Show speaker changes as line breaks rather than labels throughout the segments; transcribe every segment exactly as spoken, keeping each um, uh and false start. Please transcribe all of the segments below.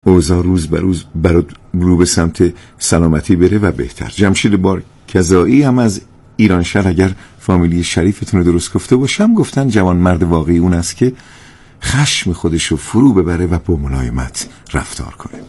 اوضاع روز به روز برات رو به سمت سلامتی بره و بهتر. جمشید بارکزایی هم از ایرانشهر، اگر فامیلی شریفتون رو درست گفته باشم، گفتن جوان مرد واقعی اون است که خشم خودشو فرو ببره و با ملایمت رفتار کنه.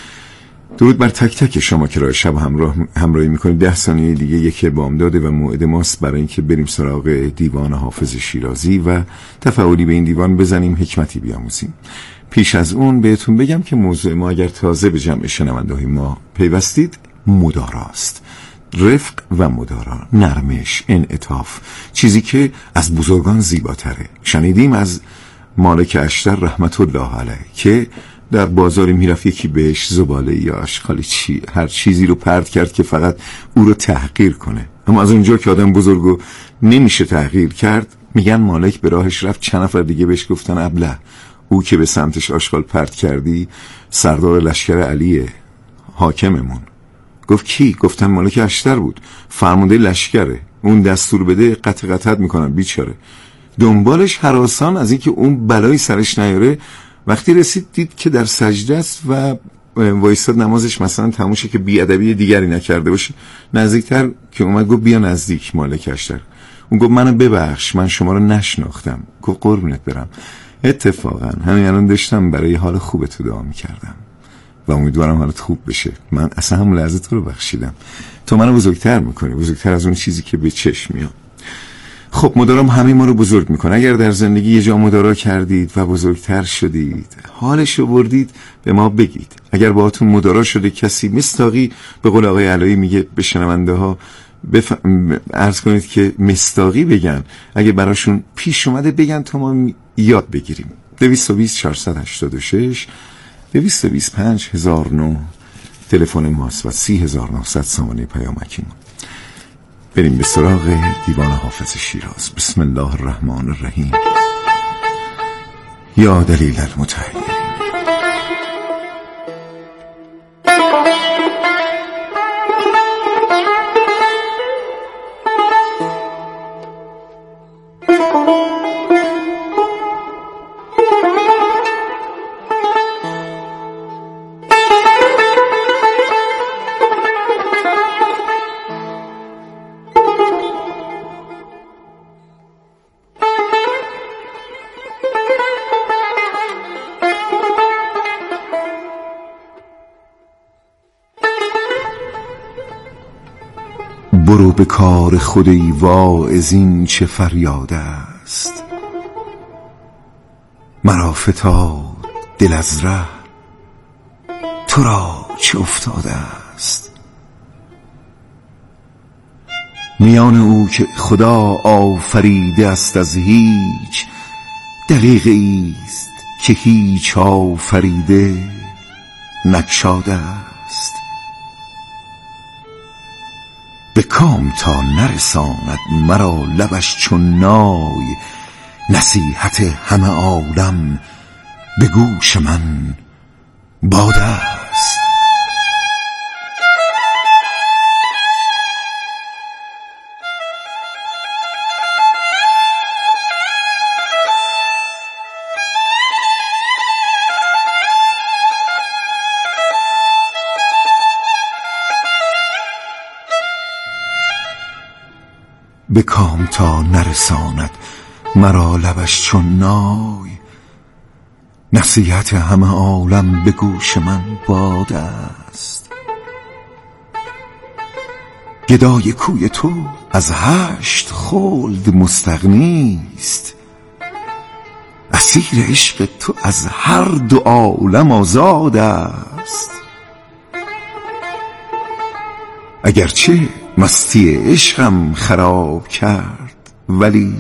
درود بر تک تک شما که راه شب همراه همراهی میکنید. ده ثانیه دیگه یک بامداده و موعد ماست برای اینکه بریم سراغ دیوان حافظ شیرازی و تفاعلی به این دیوان بزنیم، حکمتی بیاموزیم. پیش از اون بهتون بگم که موضوع ما، اگر تازه به جمع شنونده‌های ما پیوستید، مداراست. رفق و مدارا، نرمش، انعطاف، چیزی که از بزرگان زیباتره. شنیدیم از مالک اشتر رحمت الله علیه که در بازاری میرفت یکی بهش زباله یا اشغالی چی هر چیزی رو پرت کرد که فقط او رو تحقیر کنه. اما از اونجا که آدم بزرگو نمیشه تحقیر کرد، میگن مالک به راهش رفت، چند نفر دیگه بهش گفتن ابله، او که به سمتش آشغال پرت کردی سردار لشکر علیه، حاکممون. گفت کی؟ گفتن مالک اشتر بود، فرمانده لشکره، اون دستور بده قطع قطعت میکنن بیچاره. دنبالش هراسان از اینکه اون بلایی سرش نیاره. وقتی رسید دید که در سجده است و وایستاد نمازش مثلا تموم شه که بی‌ادبی دیگری نکرده باشه. نزدیکتر که اومد گفت بیا نزدیک مالک اشتر. اون گفت منو ببخش، من شما رو نشناختم. گفت قربونت برم، اتفاقا همین الان داشتم برای حال خوب تو دعا میکردم و امیدوارم حالت خوب بشه. من اصلا همون لحظه تو رو بخشیدم. تو منو بزرگتر میکنی، بزرگتر از اون چیزی که به چشم میاد. خب مدارام همه ما رو بزرگ میکنه. اگر در زندگی یه جا مدارا کردید و بزرگتر شدید، حالش رو بردید، به ما بگید. اگر باهاتون مدارا شده کسی، مستاقی به قول آقای علایی میگه به شنونده ها بف... عرض کنید که مستاقی بگن، اگه براشون پیش اومده بگن تا ما یاد بگیریم. دویست و بیست چهارصد و هشتاد و شش دویست و بیست و پنج هزار و نه تلفن ماست و سی هزار و نهصد سامانه پیامکیمون. بریم به سراغ دیوان حافظ شیراز. بسم الله الرحمن الرحیم. یا دلیل المتحیرین. برو به کار خود ای واعظ، این چه فریاد است. مرا فتاد دل از ره، تو را چه افتاده است. میان او که خدا آفریده است از هیچ، دقیقه است که هیچ آفریده نگشاده است. به کام تا نرساند مرا لبش چون نای، نصیحت همه عالم به گوش من باد است. به کام تا نرساند مرا لبش چون نای، نصیحت همه عالم به گوش من باد است. گدای کوی تو از هشت خلد مستغنیست، اسیر عشق تو از هر دو عالم آزاد است. اگرچه مستی عشقم خراب کرد، ولی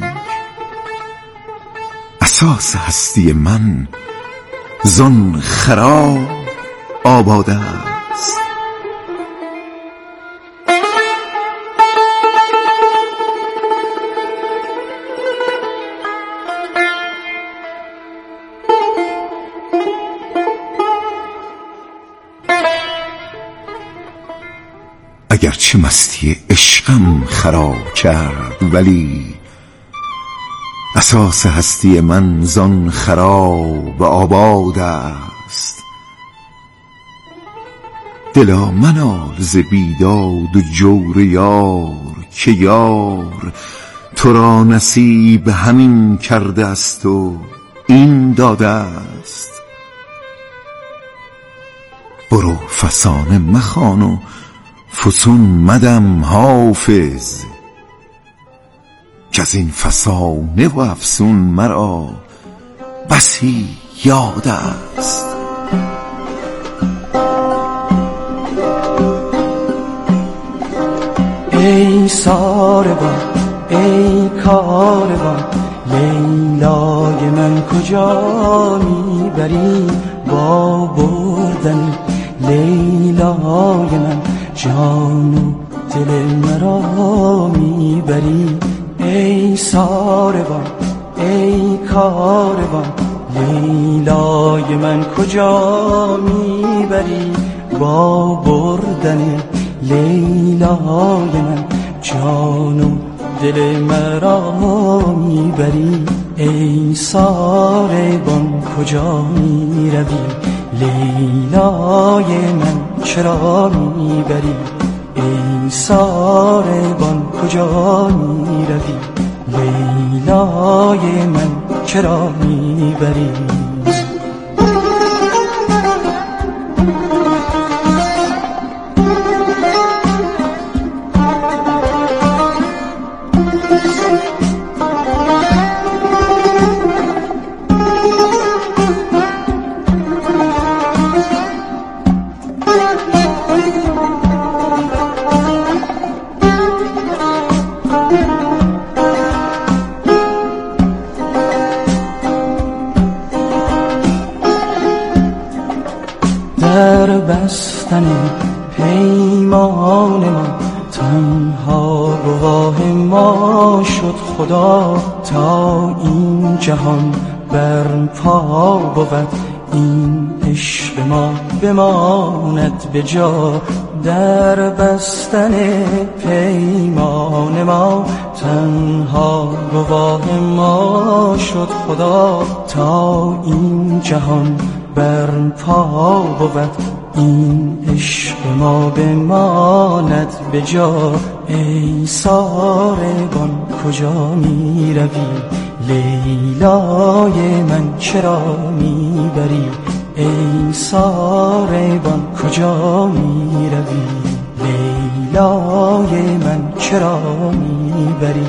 اساس هستی من زان خراب آباد است. اگرچه مستی عشقم خراب کرد، ولی اساس هستی من زان خراب آباد است. دلا منال ز بیداد و جور یار، که یار تو را نصیب همین کرده است و این داده است. برو فسانه مخوان و فسون مدم حافظ، که از این فسانه و افسون مرا بسی یاد است.
ای ساربان ای کاروان، لیلای من کجا میبری؟ با بردن لیلای من جان و دل مرا میبری. ای ساربان ای کاروان، لیلای من کجا میبری؟ با بردن لیلای من جان و دل مرا میبری. ای ساربان کجا میروی؟ لیلای من چرا میبری؟ ای ساربان کجا میروی؟ لیلای من چرا میبری؟ در بستن پیمان ما تنها گواه ما شد خدا، تا این جهان برپا بود این عشق ما بماند به جا. در بستن پیمان ما تنها گواه ما شد خدا، تا این جهان برپا بود این عشق ما بماند به جا. ای ساربان کجا می روی؟ لیلای من چرا می بری؟ ای ساربان کجا می روی؟ لیلای من چرا می بری؟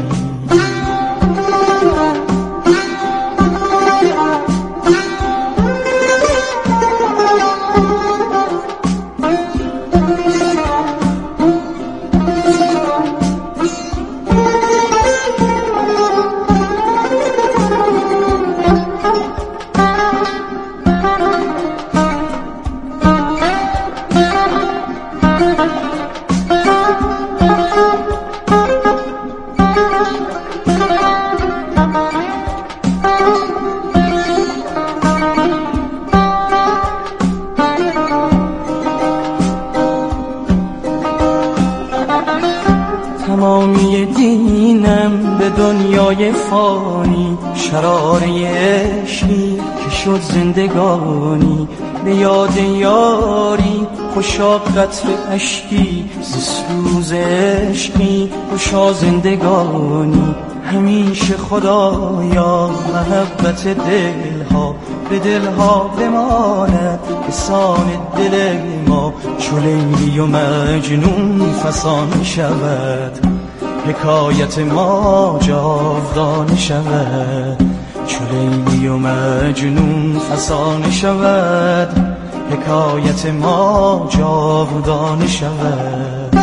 تمامی دینم به دنیای فانی، شراره عشقی که شد زندگانی. به یاد یاری خوشا قطر اشکی، ز سوز عشقی خوشا زندگانی. همیشه خدایا محبت دلها به دلها بماند، به سان دل ما چو لیلی و مجنون فسانه شود. حکایت ما جاودانه شود، چو لیلی و مجنون فسانه شود. حکایت ما جاودانه شود.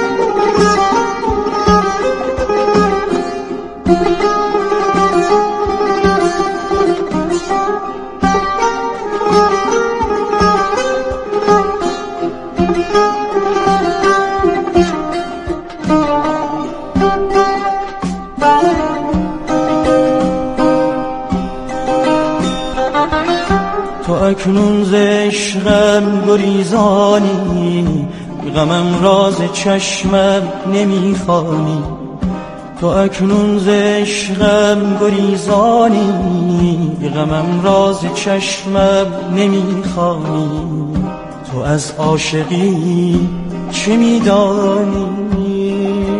تو اکنون ز عشقم گریزانی، غمم راز چشمم نمیخوانی. تو اکنون ز عشقم گریزانی، غمم راز چشمم نمیخوانی. تو از عاشقی چه میدانی؟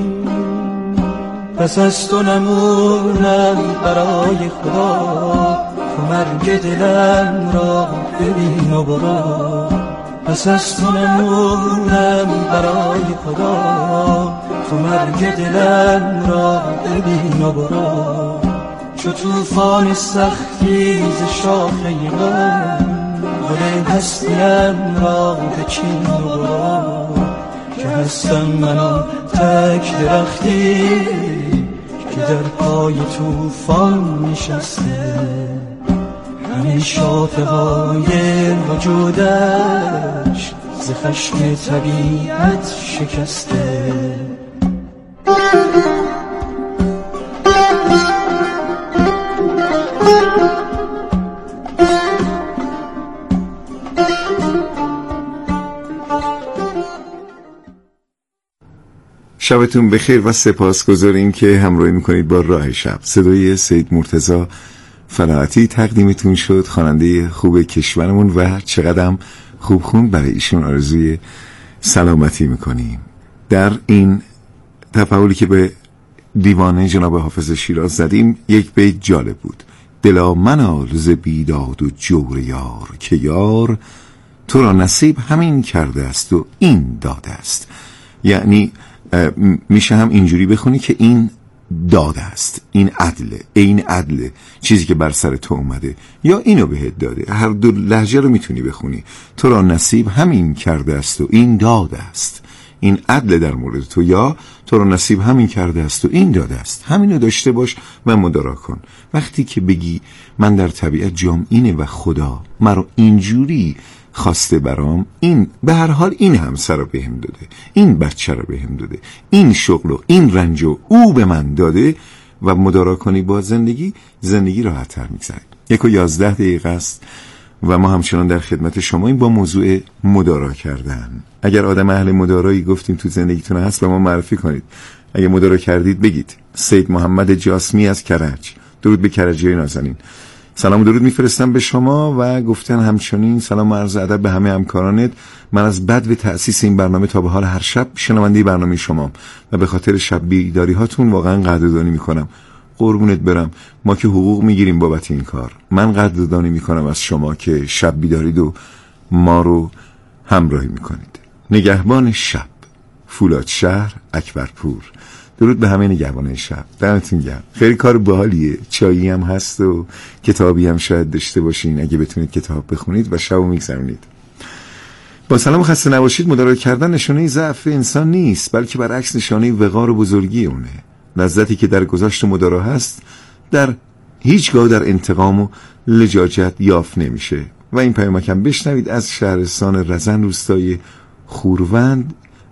پس از تو نمونم برای خدا، تو مرگ دلم را ببین و برو. پس از تو نمونم برای خدا، تو مرگ دلم را ببین و برو. چو توفان سختی ز شاخه غم، گل هستیم را بچین و برو. که هستم من آن تک درختی که در پای توفان نشسته، همین شاخه های وجودش ز خشم طبیعت شکسته.
شبتون بخیر و سپاسگزاریم که همراهی میکنید با راه شب. صدای سید مرتضی فلاحتی تقدیمتون شد، خواننده خوب کشورمون، و چقدرم خوب خوند برای ایشون آرزوی سلامتی میکنیم. در این تفاعلی که به دیوانه جناب حافظ شیراز زدیم یک بیت جالب بود: دلا منال ز بیداد و جور یار، که یار تو را نصیب همین کرده است و این داده است. یعنی میشه هم اینجوری بخونی که این داده است، این عدله، این عدله چیزی که بر سر تو اومده، یا اینو بهت داده. هر دو لهجه رو میتونی بخونی. تو را نصیب همین کرده است و این داده است، این عدل در مورد تو، یا تو را نصیب همین کرده است و این داده است. همینو داشته باش و مدارا کن. وقتی که بگی من در طبیعت جام اینه و خدا مرا اینجوری خواسته برام، این به هر حال این همسر رو بهم داده، این بچه رو بهم داده، این شغل و این رنج رو او به من داده، و مدارا کنی با زندگی، زندگی راحت تر میگذره. یک و یازده دقیقه است و ما همچنان در خدمت شما این با موضوع مدارا کردن. اگر آدم اهل مدارایی گفتیم تو زندگیتون هست به ما معرفی کنید. اگر مدارا کردید بگید. سید محمد جاسمی از کرج، درود به کرجی نازنین. سلام و درود میفرستم به شما و گفتن همچنین سلام و عرض ادب به همه همکارانت. من از بدو تأسیس این برنامه تا به حال هر شب شنونده برنامه شما و به خاطر شب بیداری هاتون واقعا قدردانی میکنم. قربونت برم، ما که حقوق میگیریم بابت این کار. من قدردانی میکنم از شما که شب بیدارید و ما رو همراهی میکنید. نگهبان شب، فولاد شهر، اکبرپور. درود به همه نگهبان شب، دمتون گرم. خیلی کار باحالیه. چایی هم هست و کتابی هم شاید داشته باشین اگه بتونید کتاب بخونید و شبو میگذرونید. با سلام خسته نباشید. مدارا کردن نشانه ضعف انسان نیست، بلکه برعکس نشانه وقار و بزرگی اونه. لذتی که در گذاشت مدارا هست در هیچگاه در انتقام و لجاجت یافت نمیشه. و این پیامکم بشنوید از شهرستان رزن روستای خوروند.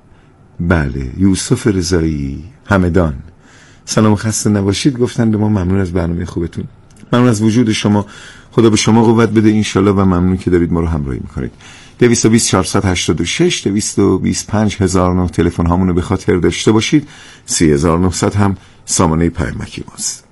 بله، یوسف رضایی همدان. سلام خسته نباشید گفتن به ما. ممنون از برنامه خوبتون، ممنون از وجود شما. خدا به شما قوت بده انشالله و ممنون که دارید ما رو همراهی میکنید. دویست و بیست چهارصد و هشتاد و شش دویست و بیست پنج هزار و نه تلفن هامونو به خاطر داشته باشید. سی هزار و نهصد هم سامانه پیامکی ماست.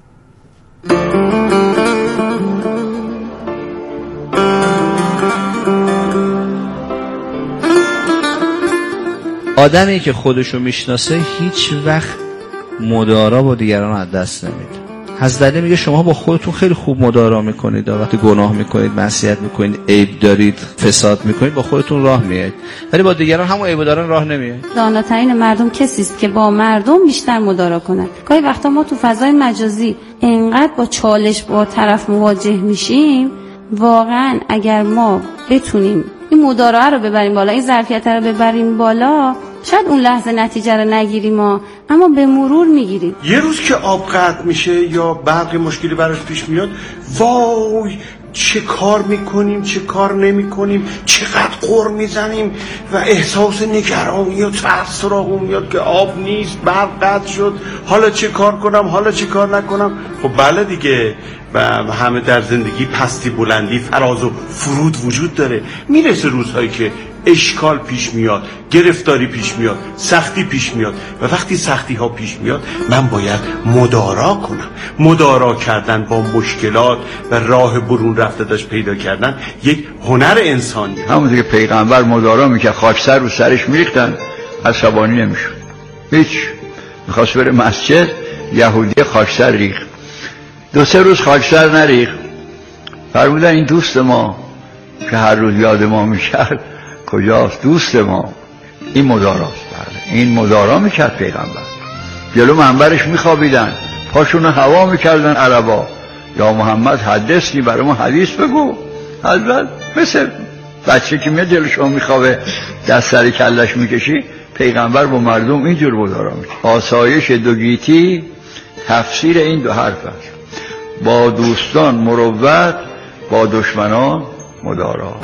آدمی که خودشو میشناسه هیچ وقت مدارا با دیگران از دست نمیده. حضرت علی میگه شما با خودتون خیلی خوب مدارا میکنید، وقتی گناه میکنید، معصیت میکنید، عیب دارید، فساد میکنید، با خودتون راه میایید، ولی با دیگران همون عیب دارن راه نمیایید.
داناترین مردم کسی است که با مردم بیشتر مدارا کنند. گاهی وقتا ما تو فضای مجازی انقدر با چالش با طرف مواجه میشیم، واقعا اگر ما بتونیم این مدارا رو ببریم بالا، این ظرفیت رو ببریم بالا، شاید اون لحظه نتیجه رو نگیریم ما، اما به مرور میگیریم.
یه روز که آب قطع میشه یا برق مشکلی براش پیش میاد، وای چه کار میکنیم چه کار نمیکنیم، چقدر قر میزنیم و احساس نگرانی و ترس سراغون میاد که آب نیست، برق قطع شد، حالا چه کار کنم، حالا چه کار نکنم. خب بله دیگه، و همه در زندگی پستی بلندی فراز و فرود وجود داره. میرسه روزهایی که اشکال پیش میاد، گرفتاری پیش میاد، سختی پیش میاد و وقتی سختی ها پیش میاد من باید مدارا کنم. مدارا کردن با مشکلات و راه برون رفتنش پیدا کردن یک هنر انسانی.
همونطور که پیغمبر مدارا میکرد، خاکستر رو سرش میریختن، عصبانی نمیشد. هیچ میخواست بره مسجد، یهودی خاکستر ریخت، دو سه روز خاکستر نریخت، فرمودن این دوست ما که هر روز یاد ما میکرد کجاست؟ دوست ما این مداراست. بله این مدارا میکرد پیغمبر. جلو منبرش میخوابیدن، پاشونو هوا میکردن عربا، یا محمد حدثنی، برای ما حدیث بگو. حضرت مثل بچه که میاد جلو شما میخوابه دست سر کلش میکشی، پیغمبر با مردم اینجور مدارا میکرد. آسایش دو گیتی تفسیر این دو حرف است: با دوستان مروت، با دشمنان مدارا.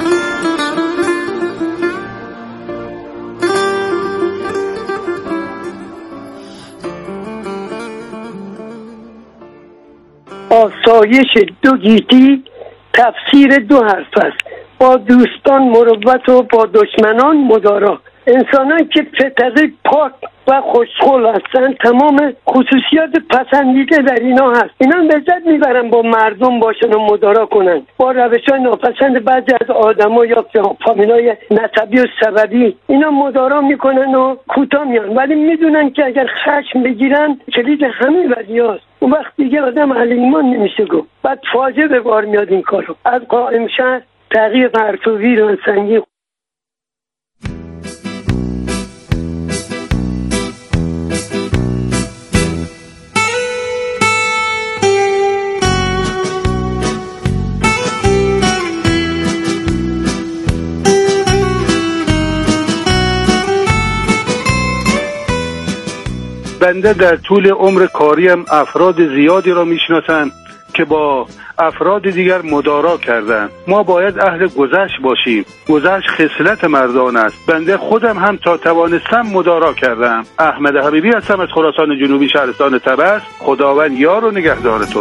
آسایش دو گیتی تفسیر دو حرف است: با دوستان مروت و با دشمنان مدارا. انسانان که فطرت پاک و خوشخلق هستند تمام خصوصیات پسندیده در اینا هست. اینا لذت میبرن با مردم باشن و مدارا کنن، با روش‌های ناپسند بعضی از آدما یا فامیلای نسبی و سببی اینا مدارا میکنن و کوتاه میان، ولی میدونن که اگر خشم بگیرن کلید همه ولیاست. اون وقت دیگه آدم اهل ایمان نمیشه گفت. بعد فاجعه به بار میاد این کارو. از قائم شهر تغییر پرتوی رو سنگی.
بنده در طول عمر کاریم افراد زیادی را میشناسم که با افراد دیگر مدارا کردند. ما باید اهل گذشت باشیم. گذشت خصلت مردان است. بنده خودم هم تا توانستم مدارا کردم. احمد حبیبی هستم از خراسان جنوبی، شهرستان طبس. خداوند یار و نگهدارتون.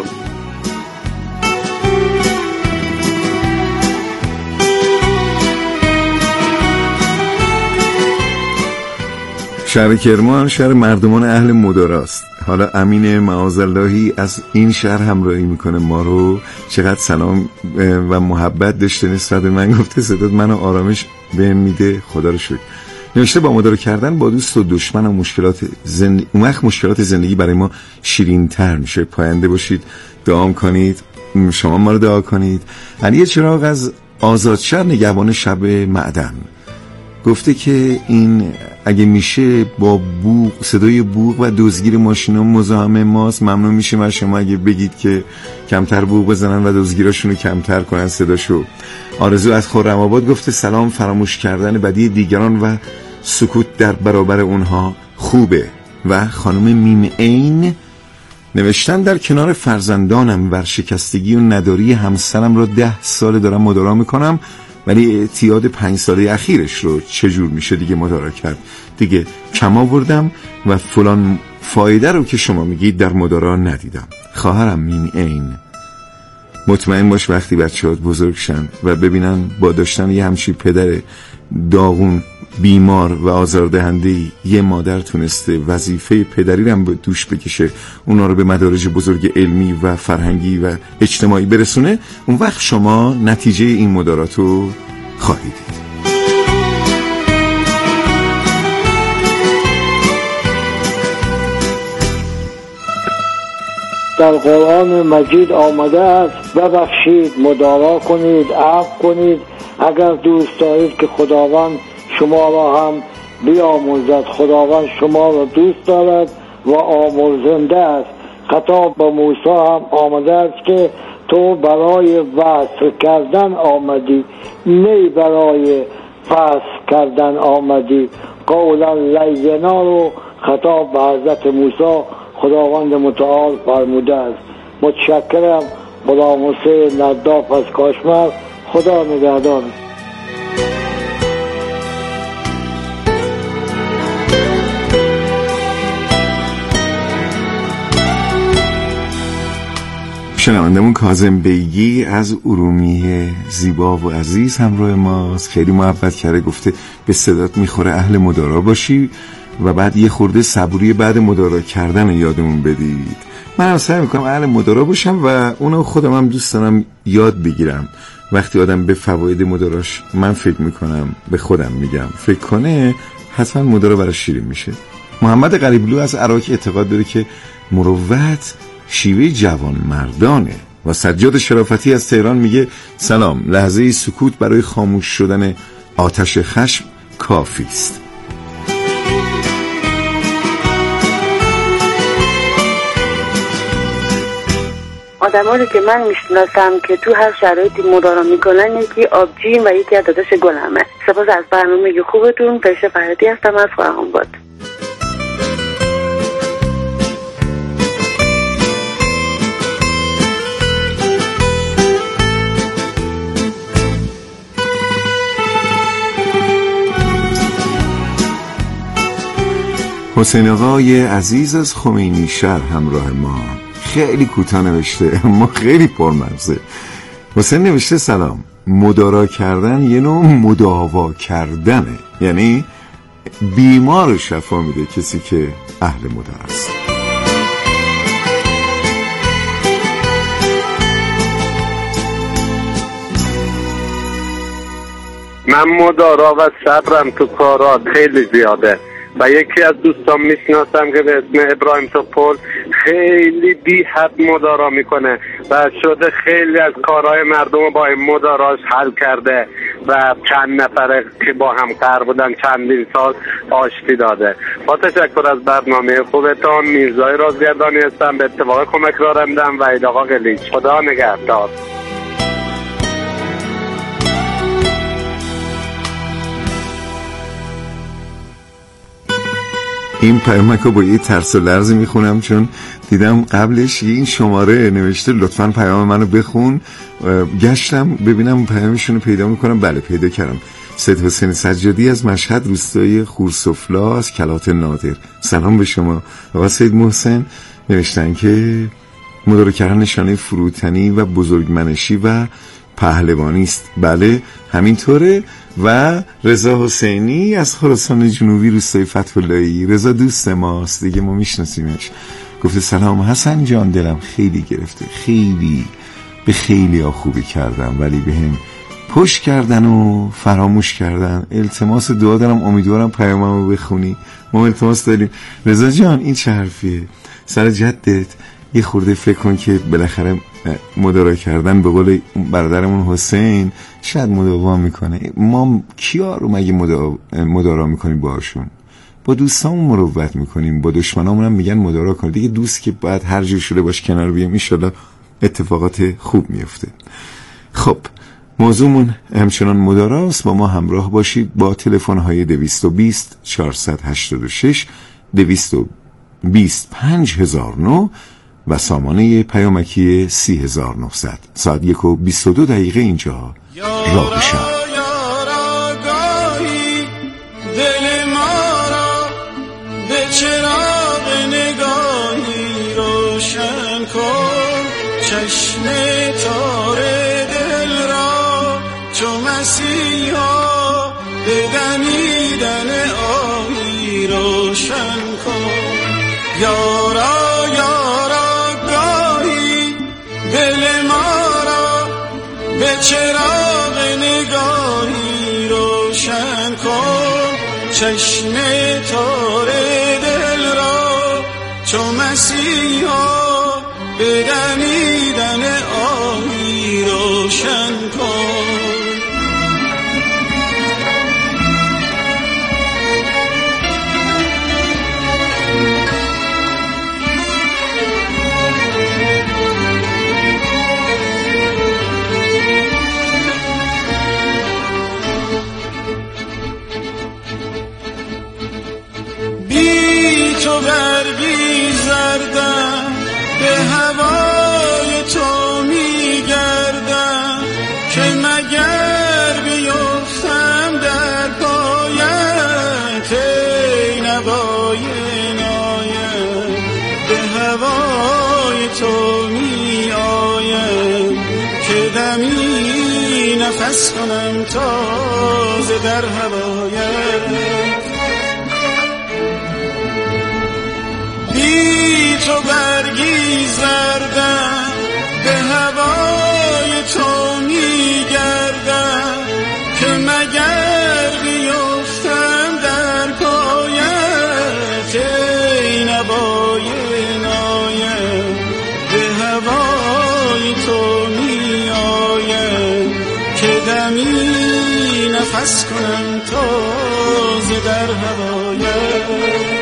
شهر کرمان شهر مردمان اهل مداراست. حالا امین معاذاللهی از این شهر همراهی میکنه ما رو. چقدر سلام و محبت داشته نسبت به من، گفته صدات منو آرامش بهم میده، خدا رو شکر. نوشته با مدارا کردن با دوست و دشمن و مشکلات زندگی، اون وقت مشکلات زندگی برای ما شیرین تر میشه. پاینده باشید، دعا کنید، شما ما رو دعا کنید. علی چراغ از آزادشهر نگهبان شب معدن گفته که این اگه میشه با بوق، صدای بوق و دزدگیر ماشینا مزاحم ماست. ممنون میشه از شما اگه بگید که کمتر بوق بزنن و دزدگیراشونو کمتر کنن صداشو. آرزو از خرم آباد گفته سلام، فراموش کردن بدی دیگران و سکوت در برابر اونها خوبه. و خانم میم عین نوشتن در کنار فرزندانم ورشکستگی و نداری همسرم را ده سال دارم مدارا میکنم، ولی اعتیاد پنج ساله اخیرش رو چجور میشه دیگه مدارا کرد؟ دیگه کم آوردم و فلان فایده رو که شما میگید در مدارا ندیدم. خواهرم میم عین، مطمئن باش وقتی بچه‌هات بزرگ شن و ببینن با داشتن یه همچین پدر داغون، بیمار و آزاردهنده‌ای یه مادر تونسته وظیفه پدری رو به دوش بکشه، اونا رو به مدارج بزرگ علمی و فرهنگی و اجتماعی برسونه، اون وقت شما نتیجه این مدارات رو خواهید دید.
در قرآن مجید آمده است ببخشید، مدارا کنید، عفو کنید اگر دوست دارید که خداوند شما را هم بیاموزد. خداوند شما را دوست دارد و آمرزنده است. خطاب با موسی هم آمده است که تو برای وصل کردن آمدی، نه برای فصل کردن آمدی. قولا لینا رو خطاب به حضرت موسی خداوند متعال فرموده است. متشکرم. غلام حسین نداف از کاشمر. خدا نگهدار.
شنوندمون کاظم بیگی از ارومیه زیبا و عزیز همراه ماست. خیلی محبت کرده، گفته به صدات میخوره اهل مدارا باشی و بعد یه خورده صبوری بعد مدارا کردن یادمون بدید. من هم سعی میکنم اهل مدارا باشم و اونو خودم هم دوست دارم یاد بگیرم. وقتی آدم به فواید مداراش من فکر میکنم، به خودم میگم فکر کنه، حتما مدارا براش شیرین میشه. محمد قریبلو از عراق اعتقاد داره که مروت شیوه جوان مردانه و سجاد شرافتی از تهران میگه سلام، لحظه سکوت برای خاموش شدن آتش خشم کافی است.
آدمایی که من میشناسم که تو هر شرایطی مدارا میکنن، یکی آبجین و یکی از داداش گلهمه. سپاس از برنامه خوبتون. فرشته فرهادی هستم از خواهرآباد.
حسین آقای عزیز از خمینی شهر همراه ما. خیلی کوتاه نوشته اما خیلی پرمغزه. حسین نوشته سلام، مدارا کردن یه نوع مداوا کردنه، یعنی بیمار رو شفا میده کسی که اهل مدارا است.
من مدارا و صبرم تو کارات خیلی زیاده و یکی از دوستان میشناسم که به اسم ابراهیم توپل خیلی بی حد مدارا میکنه و شده خیلی از کارهای مردم رو با این مداراش حل کرده و چند نفره که با هم قرار بودن چندین سال آشتی داده. با تشکر از برنامه خوبتان. میرزای رازگردانی هستم، به اتفاق کمک رارندم و اید آقا قلیچ. خدا نگهدار.
این پیامک رو با یه ترس و لرز میخونم چون دیدم قبلش این شماره نوشته لطفاً پیام منو بخون. گشتم ببینم پیامشون رو پیدا میکنم. بله پیدا کردم. سید حسین سجادی از مشهد، روستای خورسفلا از کلات نادر. سلام به شما. آقا سید محسن نوشتن که مدارا کردن نشانه فروتنی و بزرگمنشی و پهلوانی است. بله همینطوره. و رضا حسینی از خراسان جنوبی، روستای فتح‌اللهی. رضا دوست ماست دیگه، ما میشناسیمش. گفته سلام حسن جان، دلم خیلی گرفته، خیلی به خیلی ها خوبی کردم ولی به هم پشت کردن و فراموش کردن. التماس دعا دارم، امیدوارم پیاممو بخونی. ما التماس داریم. رضا جان این چه حرفیه؟ سر جدت یه خورده فکر کن که بالاخره مدارا کردن به قول برادرمون حسین شاید مداوا میکنه. ما کیا رو مگه مدارا میکنیم؟ باشون با دوستامون مروت میکنیم، با دشمنامون هم میگن مدارا کن. دیگه دوست که باید هر جور شده باش کنار بیام، ان شاءالله اتفاقات خوب میفته. خب موضوعمون همچنان مداراست. با ما همراه باشید با تلفن های دویست و بیست چهارصد و هشتاد و شش دویست و بیست پنج هزار و نه و سامانه پیامکی سی هزار و نهصد. ساعت یک و بیست و دو دقیقه اینجا راه شب.
دل ما را به چراغ نگاهی روشن کن، چشم تار دل را چو مسیحا به دمیدن آهی روشن کن. یارا دل ما را به چراغ نگاهی روشن کن، چشم تار دل را چو مسیحا به دمیدن آهی روشن کن. تو برگی زردم به هوای تو میگردم که مگر بیفتم در پایت ای نوای نایم. به هوای تو می آیم نفس کنم تازه در هوایت. بی تو برگی زردم به هوای تو میگردم که مگر بیفتم در پایت. ای نوای نایم به هوای تو میایم که دمی نفس کنم تازه در هوایت.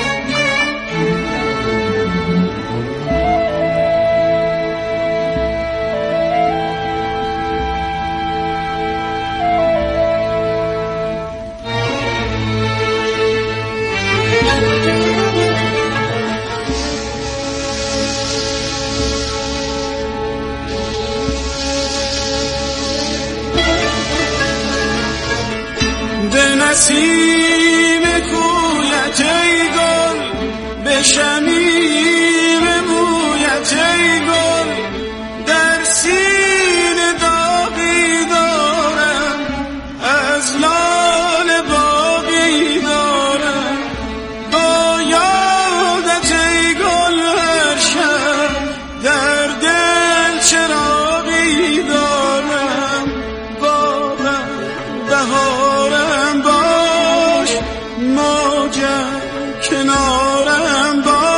نسیم کویت ای گل به شمیم مویت ای گل در سینه داغی دارم از لاله باقی دارم. با یادت ای گل هر شب در دل چراغی دارم. باغم بهارم باش موجم کنارم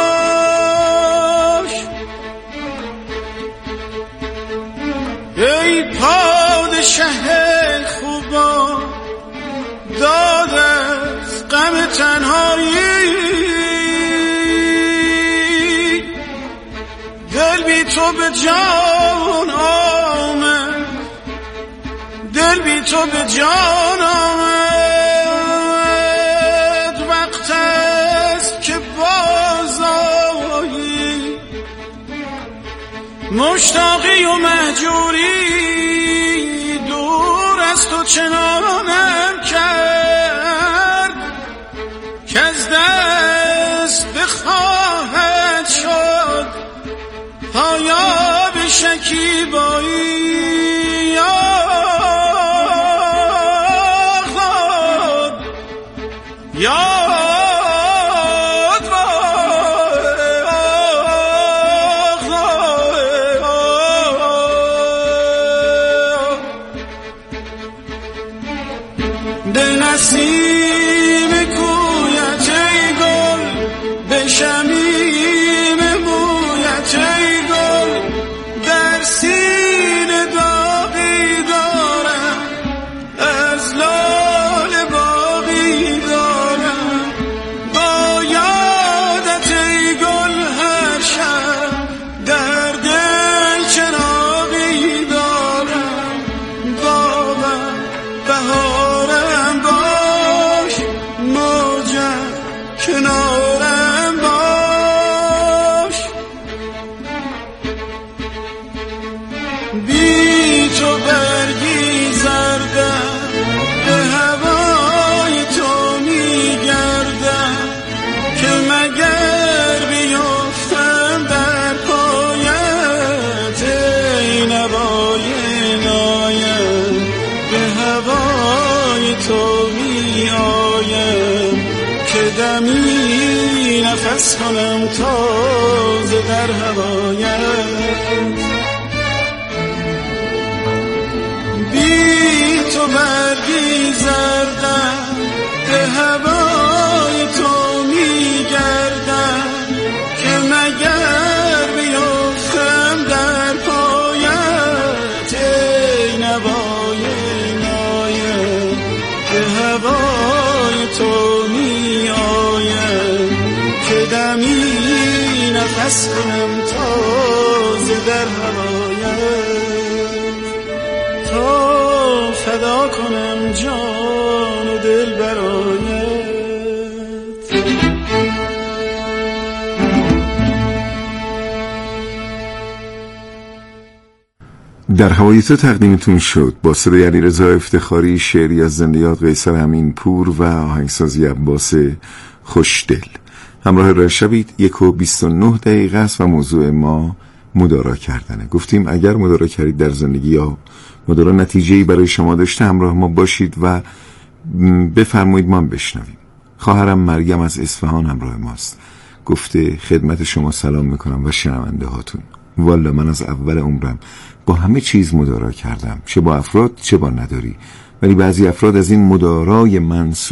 باش. ای پادشه خوبان داد از غم تنهایی دل بی تو به جان آمد دل بی تو به جان آمد. وقت است که بازآیی مشتاقی و مهجوری دور از تو چنانم کرد که از دست بخواهد شد پایاب شکیبایی. یاد به نسیم کویت ای گل به شمیم مویت ای گل در سینه داغی دارم از لاله باقی دارم. با یادت ای گل هر شب در دل چراغی دارم. باغم بهارم باش موجم کنارم باش. بی تو برگی زردم به هوای تو میگردم که مگر بیفتم در پایت. ای نوای نایم به هوای تو میایم که دمی نفس کنم تازه در هوایت. بی تو برگی زردم به هوای تو میگردم که مگر بیفتم در پایت. ای نوای نایم به هوای تو میایم که دمی نفس کنم تازه در هوایت. تا فدا کنم جان و دل برایت.
در هوای تو تقدیمتون شد با صدای علیرضا افتخاری، شعری از زنده یاد قیصر امینپور و آهنگسازی عباس خوشدل. همراه راه شوید. یک و بیست و نه دقیقه است و موضوع ما مدارا کردنه. گفتیم اگر مدارا کردید در زندگی یا مدارا نتیجه‌ای برای شما داشته همراه ما باشید و بفرمایید ما بشنویم. خواهرم مریم از اصفهان همراه ماست. گفته خدمت شما سلام میکنم و شنونده هاتون. والا من از اول عمرم با همه چیز مدارا کردم، چه با افراد چه با نداری، ولی بعضی افراد از این مدارای من